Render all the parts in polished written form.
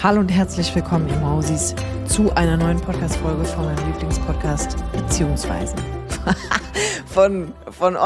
Hallo und herzlich willkommen, ihr Mausis, zu einer neuen Podcast-Folge von meinem Lieblingspodcast, beziehungsweise von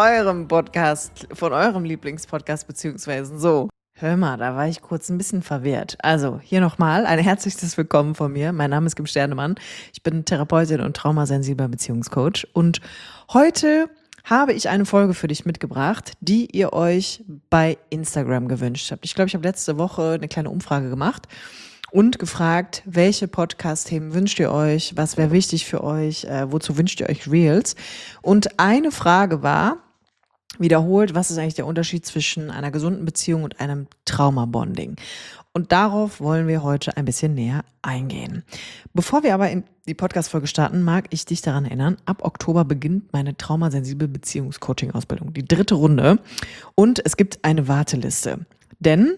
eurem Lieblingspodcast, beziehungsweise so. Hör mal, da war ich kurz ein bisschen verwirrt. Also, hier nochmal ein herzliches Willkommen von mir. Mein Name ist Kim Sternemann. Ich bin Therapeutin und traumasensibler Beziehungscoach. Und heute habe ich eine Folge für dich mitgebracht, die ihr euch bei Instagram gewünscht habt. Ich glaube, ich habe letzte Woche eine kleine Umfrage gemacht und gefragt, welche Podcast-Themen wünscht ihr euch, was wäre wichtig für euch, wozu wünscht ihr euch Reels? Und eine Frage war, wiederholt, was ist eigentlich der Unterschied zwischen einer gesunden Beziehung und einem Traumabonding? Und darauf wollen wir heute ein bisschen näher eingehen. Bevor wir aber in die Podcast-Folge starten, mag ich dich daran erinnern, ab Oktober beginnt meine traumasensible Beziehungscoaching-Ausbildung, die 3. Runde. Und es gibt eine Warteliste, denn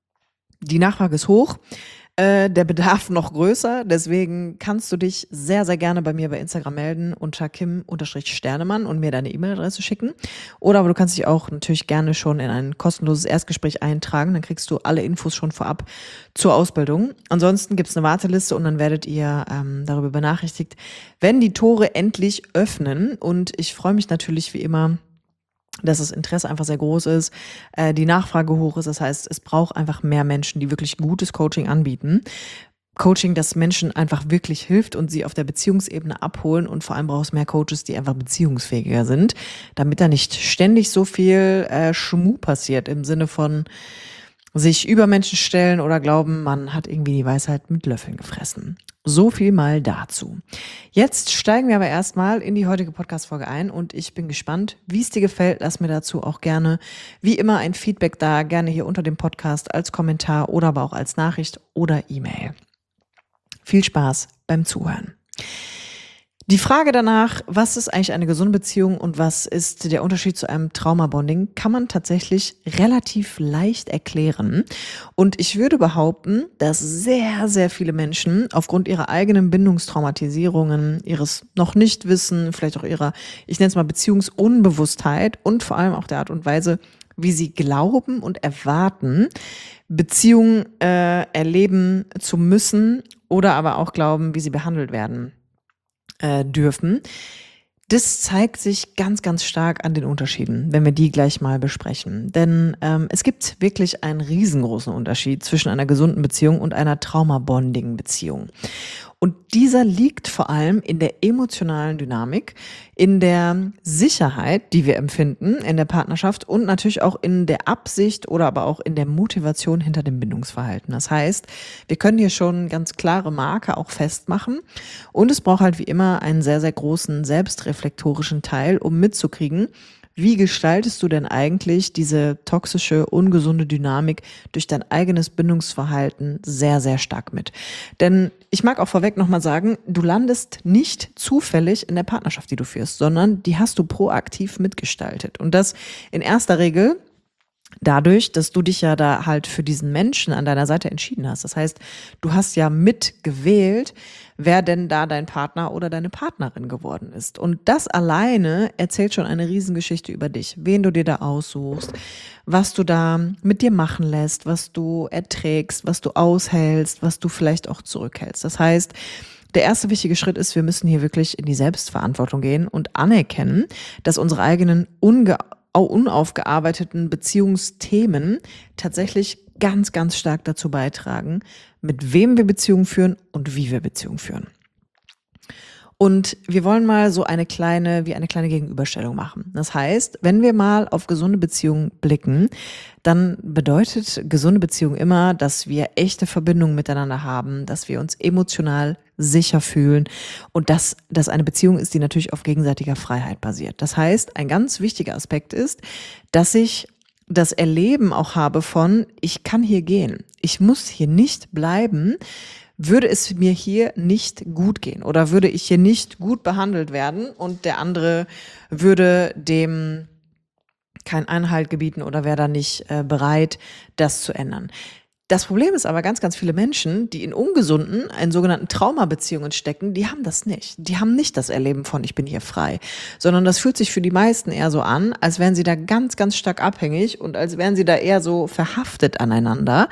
die Nachfrage ist hoch. Der Bedarf noch größer, deswegen kannst du dich sehr, sehr gerne bei mir bei Instagram melden unter Kim_Sternemann und mir deine E-Mail-Adresse schicken. Oder aber du kannst dich auch natürlich gerne schon in ein kostenloses Erstgespräch eintragen, dann kriegst du alle Infos schon vorab zur Ausbildung. Ansonsten gibt's eine Warteliste und dann werdet ihr darüber benachrichtigt, wenn die Tore endlich öffnen. Und ich freue mich natürlich wie immer, dass das Interesse einfach sehr groß ist, die Nachfrage hoch ist. Das heißt, es braucht einfach mehr Menschen, die wirklich gutes Coaching anbieten. Coaching, das Menschen einfach wirklich hilft und sie auf der Beziehungsebene abholen, und vor allem braucht es mehr Coaches, die einfach beziehungsfähiger sind, damit da nicht ständig so viel Schmuh passiert im Sinne von sich über Menschen stellen oder glauben, man hat irgendwie die Weisheit mit Löffeln gefressen. So viel mal dazu. Jetzt steigen wir aber erstmal in die heutige Podcast-Folge ein und ich bin gespannt, wie es dir gefällt. Lass mir dazu auch gerne, wie immer, ein Feedback da, gerne hier unter dem Podcast als Kommentar oder aber auch als Nachricht oder E-Mail. Viel Spaß beim Zuhören. Die Frage danach, was ist eigentlich eine gesunde Beziehung und was ist der Unterschied zu einem Traumabonding, kann man tatsächlich relativ leicht erklären. Und ich würde behaupten, dass sehr, sehr viele Menschen aufgrund ihrer eigenen Bindungstraumatisierungen, ihres noch nicht Wissen, vielleicht auch ihrer, ich nenne es mal Beziehungsunbewusstheit und vor allem auch der Art und Weise, wie sie glauben und erwarten, Beziehungen erleben zu müssen oder aber auch glauben, wie sie behandelt werden dürfen. Das zeigt sich ganz, ganz stark an den Unterschieden, wenn wir die gleich mal besprechen. Denn es gibt wirklich einen riesengroßen Unterschied zwischen einer gesunden Beziehung und einer Traumabonding-Beziehung. Und dieser liegt vor allem in der emotionalen Dynamik, in der Sicherheit, die wir empfinden in der Partnerschaft und natürlich auch in der Absicht oder aber auch in der Motivation hinter dem Bindungsverhalten. Das heißt, wir können hier schon ganz klare Marker auch festmachen und es braucht halt wie immer einen sehr, sehr großen selbstreflektorischen Teil, um mitzukriegen, wie gestaltest du denn eigentlich diese toxische, ungesunde Dynamik durch dein eigenes Bindungsverhalten sehr, sehr stark mit? Denn ich mag auch vorweg nochmal sagen, du landest nicht zufällig in der Partnerschaft, die du führst, sondern die hast du proaktiv mitgestaltet. Und das in erster Regel dadurch, dass du dich ja da halt für diesen Menschen an deiner Seite entschieden hast. Das heißt, du hast ja mitgewählt, wer denn da dein Partner oder deine Partnerin geworden ist. Und das alleine erzählt schon eine Riesengeschichte über dich, wen du dir da aussuchst, was du da mit dir machen lässt, was du erträgst, was du aushältst, was du vielleicht auch zurückhältst. Das heißt, der erste wichtige Schritt ist, wir müssen hier wirklich in die Selbstverantwortung gehen und anerkennen, dass unsere eigenen unaufgearbeiteten Beziehungsthemen tatsächlich ganz, ganz stark dazu beitragen, mit wem wir Beziehungen führen und wie wir Beziehungen führen. Und wir wollen mal so eine kleine Gegenüberstellung machen. Das heißt, wenn wir mal auf gesunde Beziehungen blicken, dann bedeutet gesunde Beziehung immer, dass wir echte Verbindungen miteinander haben, dass wir uns emotional sicher fühlen und dass das eine Beziehung ist, die natürlich auf gegenseitiger Freiheit basiert. Das heißt, ein ganz wichtiger Aspekt ist, dass ich das Erleben auch habe von, ich kann hier gehen, ich muss hier nicht bleiben, würde es mir hier nicht gut gehen oder würde ich hier nicht gut behandelt werden und der andere würde dem keinen Einhalt gebieten oder wäre da nicht bereit, das zu ändern. Das Problem ist aber, ganz, ganz viele Menschen, die in ungesunden, in sogenannten Traumabeziehungen stecken, die haben das nicht. Die haben nicht das Erleben von, ich bin hier frei, sondern das fühlt sich für die meisten eher so an, als wären sie da ganz, ganz stark abhängig und als wären sie da eher so verhaftet aneinander.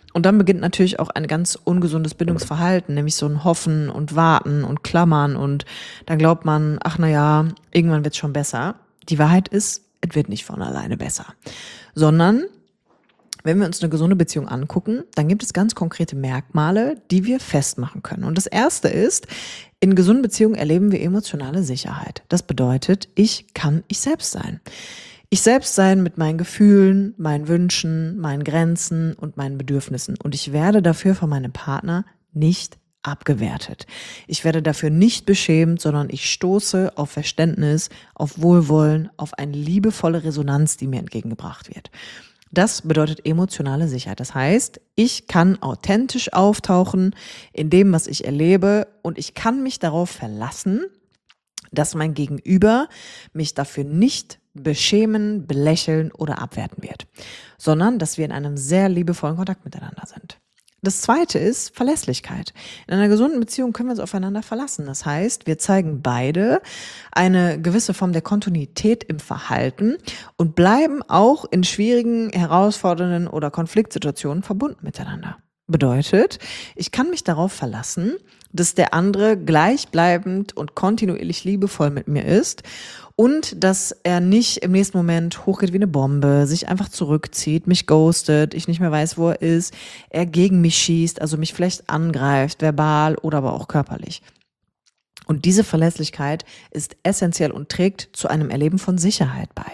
Und dann beginnt natürlich auch ein ganz ungesundes Bindungsverhalten, nämlich so ein Hoffen und Warten und Klammern und dann glaubt man, ach na ja, irgendwann wird's schon besser. Die Wahrheit ist, es wird nicht von alleine besser, sondern wenn wir uns eine gesunde Beziehung angucken, dann gibt es ganz konkrete Merkmale, die wir festmachen können. Und das erste ist, in gesunden Beziehungen erleben wir emotionale Sicherheit. Das bedeutet, ich kann ich selbst sein. Ich selbst sein mit meinen Gefühlen, meinen Wünschen, meinen Grenzen und meinen Bedürfnissen. Und ich werde dafür von meinem Partner nicht abgewertet. Ich werde dafür nicht beschämt, sondern ich stoße auf Verständnis, auf Wohlwollen, auf eine liebevolle Resonanz, die mir entgegengebracht wird. Das bedeutet emotionale Sicherheit. Das heißt, ich kann authentisch auftauchen in dem, was ich erlebe und ich kann mich darauf verlassen, dass mein Gegenüber mich dafür nicht beschämen, belächeln oder abwerten wird, sondern dass wir in einem sehr liebevollen Kontakt miteinander sind. Das zweite ist Verlässlichkeit. In einer gesunden Beziehung können wir uns aufeinander verlassen. Das heißt, wir zeigen beide eine gewisse Form der Kontinuität im Verhalten und bleiben auch in schwierigen, herausfordernden oder Konfliktsituationen verbunden miteinander. Bedeutet, ich kann mich darauf verlassen, dass der andere gleichbleibend und kontinuierlich liebevoll mit mir ist und dass er nicht im nächsten Moment hochgeht wie eine Bombe, sich einfach zurückzieht, mich ghostet, ich nicht mehr weiß, wo er ist, er gegen mich schießt, also mich vielleicht angreift, verbal oder aber auch körperlich. Und diese Verlässlichkeit ist essentiell und trägt zu einem Erleben von Sicherheit bei.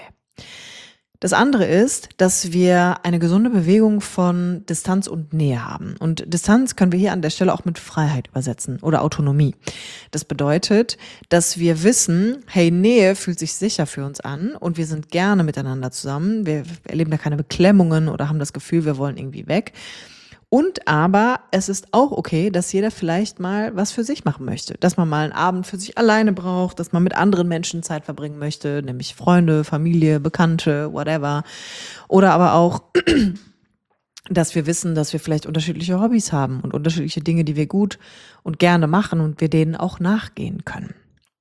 Das andere ist, dass wir eine gesunde Bewegung von Distanz und Nähe haben. Und Distanz können wir hier an der Stelle auch mit Freiheit übersetzen oder Autonomie. Das bedeutet, dass wir wissen, hey, Nähe fühlt sich sicher für uns an und wir sind gerne miteinander zusammen. Wir erleben da keine Beklemmungen oder haben das Gefühl, wir wollen irgendwie weg. Und aber es ist auch okay, dass jeder vielleicht mal was für sich machen möchte. Dass man mal einen Abend für sich alleine braucht, dass man mit anderen Menschen Zeit verbringen möchte, nämlich Freunde, Familie, Bekannte, whatever. Oder aber auch, dass wir wissen, dass wir vielleicht unterschiedliche Hobbys haben und unterschiedliche Dinge, die wir gut und gerne machen und wir denen auch nachgehen können.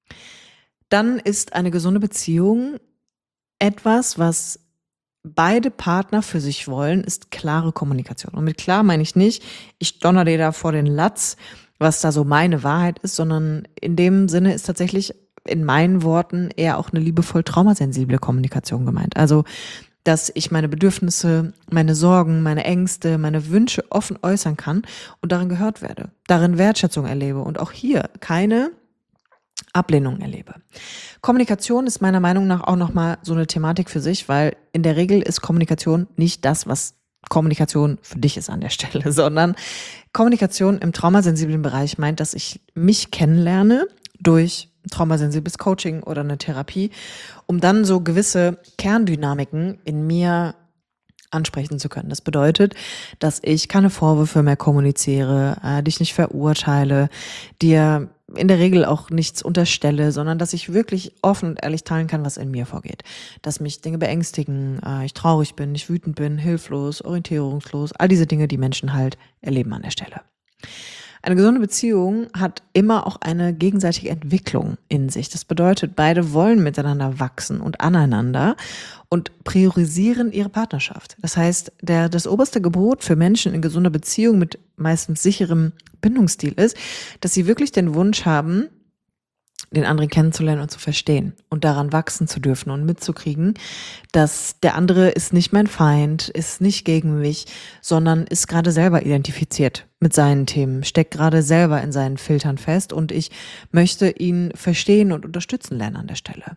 Dann ist eine gesunde Beziehung etwas, was beide Partner für sich wollen, ist klare Kommunikation. Und mit klar meine ich nicht, ich donner dir da vor den Latz, was da so meine Wahrheit ist, sondern in dem Sinne ist tatsächlich in meinen Worten eher auch eine liebevoll traumasensible Kommunikation gemeint. Also, dass ich meine Bedürfnisse, meine Sorgen, meine Ängste, meine Wünsche offen äußern kann und darin gehört werde, darin Wertschätzung erlebe und auch hier keine Ablehnung erlebe. Kommunikation ist meiner Meinung nach auch nochmal so eine Thematik für sich, weil in der Regel ist Kommunikation nicht das, was Kommunikation für dich ist an der Stelle, sondern Kommunikation im traumasensiblen Bereich meint, dass ich mich kennenlerne durch traumasensibles Coaching oder eine Therapie, um dann so gewisse Kerndynamiken in mir ansprechen zu können. Das bedeutet, dass ich keine Vorwürfe mehr kommuniziere, dich nicht verurteile, dir in der Regel auch nichts unterstelle, sondern dass ich wirklich offen und ehrlich teilen kann, was in mir vorgeht. Dass mich Dinge beängstigen, ich traurig bin, ich wütend bin, hilflos, orientierungslos, all diese Dinge, die Menschen halt erleben an der Stelle. Eine gesunde Beziehung hat immer auch eine gegenseitige Entwicklung in sich. Das bedeutet, beide wollen miteinander wachsen und aneinander und priorisieren ihre Partnerschaft. Das heißt, das oberste Gebot für Menschen in gesunder Beziehung mit meistens sicherem Bindungsstil ist, dass sie wirklich den Wunsch haben, den anderen kennenzulernen und zu verstehen und daran wachsen zu dürfen und mitzukriegen, dass der andere ist nicht mein Feind, ist nicht gegen mich, sondern ist gerade selber identifiziert mit seinen Themen, steckt gerade selber in seinen Filtern fest und ich möchte ihn verstehen und unterstützen lernen an der Stelle.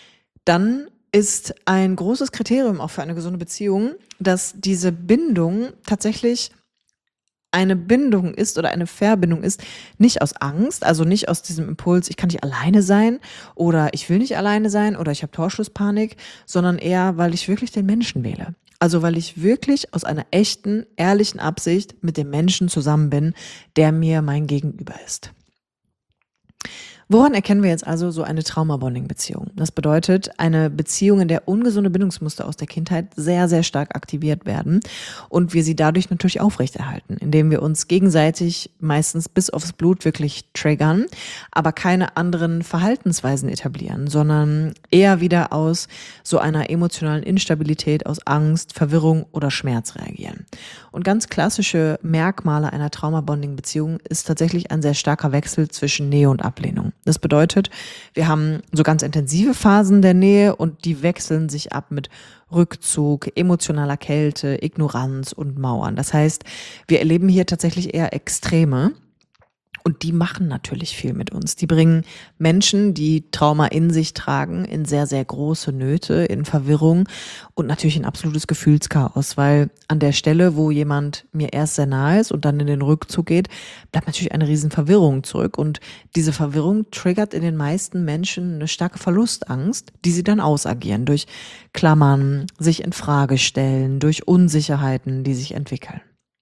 Dann ist ein großes Kriterium auch für eine gesunde Beziehung, dass diese Bindung tatsächlich eine Bindung ist oder eine Verbindung ist, nicht aus Angst, also nicht aus diesem Impuls, ich kann nicht alleine sein oder ich will nicht alleine sein oder ich habe Torschlusspanik, sondern eher, weil ich wirklich den Menschen wähle. Also weil ich wirklich aus einer echten, ehrlichen Absicht mit dem Menschen zusammen bin, der mir mein Gegenüber ist. Woran erkennen wir jetzt also so eine Trauma-Bonding-Beziehung? Das bedeutet eine Beziehung, in der ungesunde Bindungsmuster aus der Kindheit sehr, sehr stark aktiviert werden und wir sie dadurch natürlich aufrechterhalten, indem wir uns gegenseitig meistens bis aufs Blut wirklich triggern, aber keine anderen Verhaltensweisen etablieren, sondern eher wieder aus so einer emotionalen Instabilität, aus Angst, Verwirrung oder Schmerz reagieren. Und ganz klassische Merkmale einer Trauma-Bonding-Beziehung ist tatsächlich ein sehr starker Wechsel zwischen Nähe und Ablehnung. Das bedeutet, wir haben so ganz intensive Phasen der Nähe und die wechseln sich ab mit Rückzug, emotionaler Kälte, Ignoranz und Mauern. Das heißt, wir erleben hier tatsächlich eher Extreme. Und die machen natürlich viel mit uns. Die bringen Menschen, die Trauma in sich tragen, in sehr, sehr große Nöte, in Verwirrung und natürlich in absolutes Gefühlschaos, weil an der Stelle, wo jemand mir erst sehr nahe ist und dann in den Rückzug geht, bleibt natürlich eine riesen Verwirrung zurück. Und diese Verwirrung triggert in den meisten Menschen eine starke Verlustangst, die sie dann ausagieren durch Klammern, sich in Frage stellen, durch Unsicherheiten, die sich entwickeln.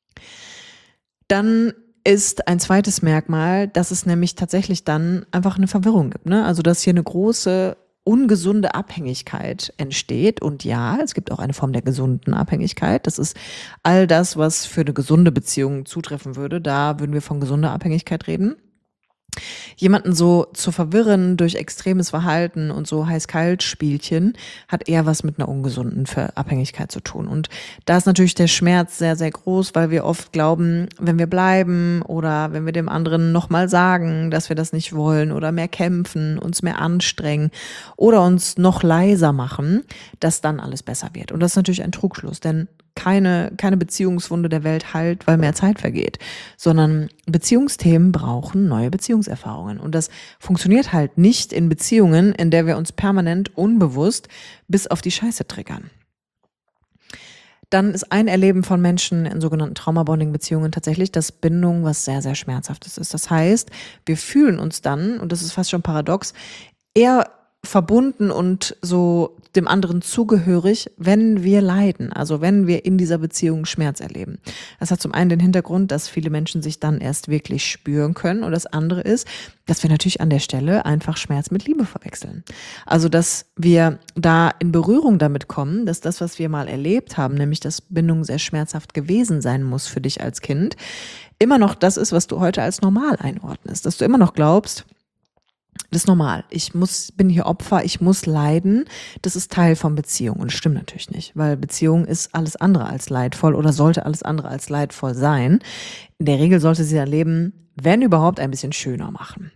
Dann ist ein zweites Merkmal, dass es nämlich tatsächlich dann einfach eine Verwirrung gibt, ne? Also, dass hier eine große ungesunde Abhängigkeit entsteht. Und ja, es gibt auch eine Form der gesunden Abhängigkeit. Das ist all das, was für eine gesunde Beziehung zutreffen würde. Da würden wir von gesunder Abhängigkeit reden. Jemanden so zu verwirren durch extremes Verhalten und so Heiß-Kalt-Spielchen hat eher was mit einer ungesunden Abhängigkeit zu tun. Und da ist natürlich der Schmerz sehr, sehr groß, weil wir oft glauben, wenn wir bleiben oder wenn wir dem anderen nochmal sagen, dass wir das nicht wollen oder mehr kämpfen, uns mehr anstrengen oder uns noch leiser machen, dass dann alles besser wird. Und das ist natürlich ein Trugschluss, denn keine Beziehungswunde der Welt heilt, weil mehr Zeit vergeht, sondern Beziehungsthemen brauchen neue Beziehungserfahrungen. Und das funktioniert halt nicht in Beziehungen, in der wir uns permanent unbewusst bis auf die Scheiße triggern. Dann ist ein Erleben von Menschen in sogenannten Trauma-Bonding-Beziehungen tatsächlich, dass Bindung was sehr, sehr Schmerzhaftes ist. Das heißt, wir fühlen uns dann, und das ist fast schon paradox, eher verbunden und so dem anderen zugehörig, wenn wir leiden, also wenn wir in dieser Beziehung Schmerz erleben. Das hat zum einen den Hintergrund, dass viele Menschen sich dann erst wirklich spüren können, und das andere ist, dass wir natürlich an der Stelle einfach Schmerz mit Liebe verwechseln. Also, dass wir da in Berührung damit kommen, dass das, was wir mal erlebt haben, nämlich dass Bindung sehr schmerzhaft gewesen sein muss für dich als Kind, immer noch das ist, was du heute als normal einordnest, dass du immer noch glaubst, das ist normal. Bin hier Opfer, ich muss leiden. Das ist Teil von Beziehung. Und das stimmt natürlich nicht, weil Beziehung ist alles andere als leidvoll oder sollte alles andere als leidvoll sein. In der Regel sollte sie dein Leben, wenn überhaupt, ein bisschen schöner machen.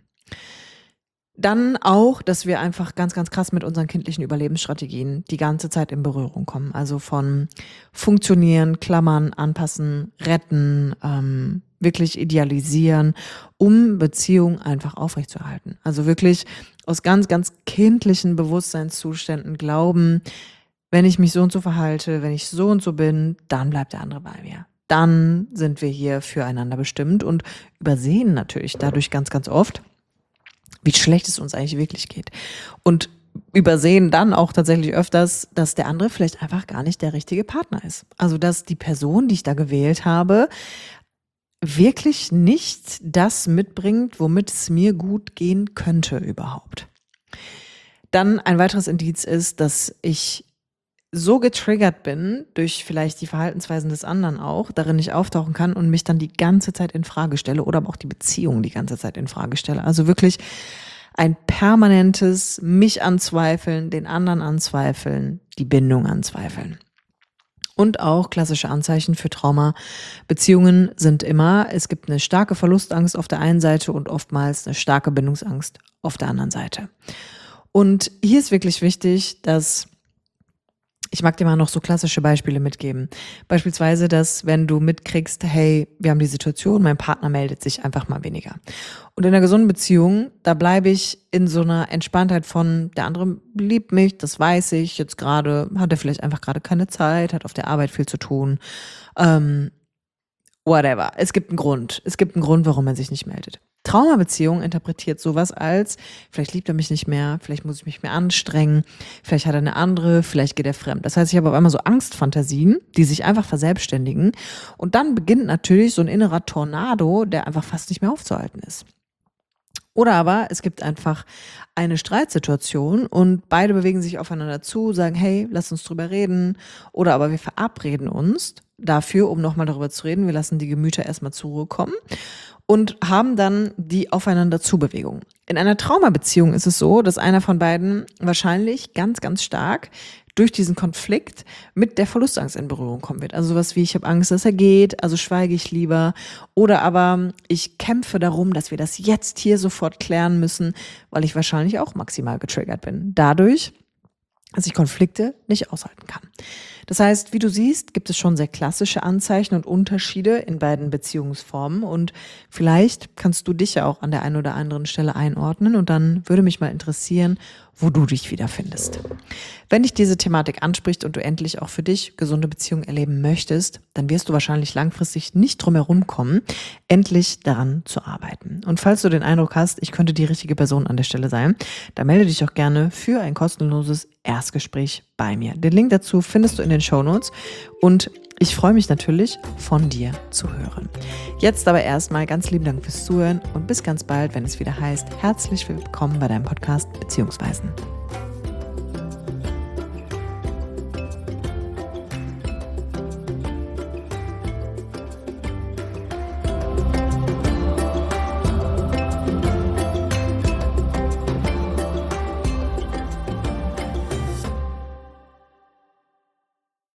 Dann auch, dass wir einfach ganz, ganz krass mit unseren kindlichen Überlebensstrategien die ganze Zeit in Berührung kommen. Also von funktionieren, klammern, anpassen, retten, wirklich idealisieren, um Beziehungen einfach aufrechtzuerhalten. Also wirklich aus ganz, ganz kindlichen Bewusstseinszuständen glauben, wenn ich mich so und so verhalte, wenn ich so und so bin, dann bleibt der andere bei mir. Dann sind wir hier füreinander bestimmt und übersehen natürlich dadurch ganz, ganz oft, wie schlecht es uns eigentlich wirklich geht. Und übersehen dann auch tatsächlich öfters, dass der andere vielleicht einfach gar nicht der richtige Partner ist. Also, dass die Person, die ich da gewählt habe, wirklich nicht das mitbringt, womit es mir gut gehen könnte überhaupt. Dann ein weiteres Indiz ist, dass ich so getriggert bin durch vielleicht die Verhaltensweisen des anderen auch, darin nicht auftauchen kann und mich dann die ganze Zeit in Frage stelle oder aber auch die Beziehung die ganze Zeit in Frage stelle. Also wirklich ein permanentes mich anzweifeln, den anderen anzweifeln, die Bindung anzweifeln. Und auch klassische Anzeichen für Trauma-Beziehungen sind immer, es gibt eine starke Verlustangst auf der einen Seite und oftmals eine starke Bindungsangst auf der anderen Seite. Und hier ist wirklich wichtig, dass ich mag dir mal noch so klassische Beispiele mitgeben. Beispielsweise, dass wenn du mitkriegst, hey, wir haben die Situation, mein Partner meldet sich einfach mal weniger. Und in einer gesunden Beziehung, da bleibe ich in so einer Entspanntheit von, der andere liebt mich, das weiß ich, jetzt gerade hat er vielleicht einfach gerade keine Zeit, hat auf der Arbeit viel zu tun, whatever. Es gibt einen Grund, warum er sich nicht meldet. Traumabeziehung interpretiert sowas als, vielleicht liebt er mich nicht mehr, vielleicht muss ich mich mehr anstrengen, vielleicht hat er eine andere, vielleicht geht er fremd. Das heißt, ich habe auf einmal so Angstfantasien, die sich einfach verselbstständigen, und dann beginnt natürlich so ein innerer Tornado, der einfach fast nicht mehr aufzuhalten ist. Oder aber es gibt einfach eine Streitsituation und beide bewegen sich aufeinander zu, sagen, hey, lass uns drüber reden. Oder aber wir verabreden uns dafür, um nochmal darüber zu reden. Wir lassen die Gemüter erstmal zur Ruhe kommen und haben dann die Aufeinander-zu-Bewegung. In einer Traumabeziehung ist es so, dass einer von beiden wahrscheinlich ganz, ganz stark durch diesen Konflikt mit der Verlustangst in Berührung kommen wird. Also sowas wie, ich habe Angst, dass er geht, also schweige ich lieber. Oder aber ich kämpfe darum, dass wir das jetzt hier sofort klären müssen, weil ich wahrscheinlich auch maximal getriggert bin. Dadurch, dass ich Konflikte nicht aushalten kann. Das heißt, wie du siehst, gibt es schon sehr klassische Anzeichen und Unterschiede in beiden Beziehungsformen und vielleicht kannst du dich ja auch an der einen oder anderen Stelle einordnen und dann würde mich mal interessieren, wo du dich wiederfindest. Wenn dich diese Thematik anspricht und du endlich auch für dich gesunde Beziehungen erleben möchtest, dann wirst du wahrscheinlich langfristig nicht drum herum kommen, endlich daran zu arbeiten. Und falls du den Eindruck hast, ich könnte die richtige Person an der Stelle sein, dann melde dich auch gerne für ein kostenloses Erstgespräch bei mir. Den Link dazu findest du in den Shownotes und ich freue mich natürlich, von dir zu hören. Jetzt aber erstmal ganz lieben Dank fürs Zuhören und bis ganz bald, wenn es wieder heißt, herzlich willkommen bei deinem Podcast Beziehungsweisen.